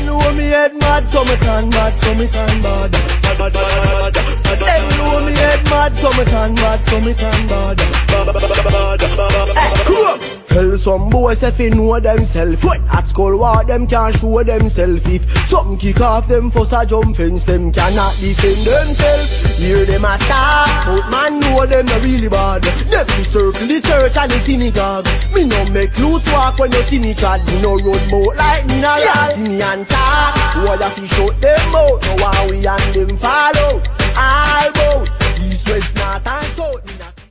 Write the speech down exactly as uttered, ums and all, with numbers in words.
know me head mad, so me can mad, so me can bad. Them know me head mad, so me can mad, so me can bad. Hey, come! Hell, some boys if they know themself. At school war them can't show themself. If something kick off them first a jump fence, them cannot defend themselves. Hear them attack, but man know them not really bad. Them be circle the church and the synagogue. Me no make loose walk when you see me trad. Me no run boat like me no yeah. See me and talk, why you fi shut them out? No why we and them follow. All bout east, west, north and south.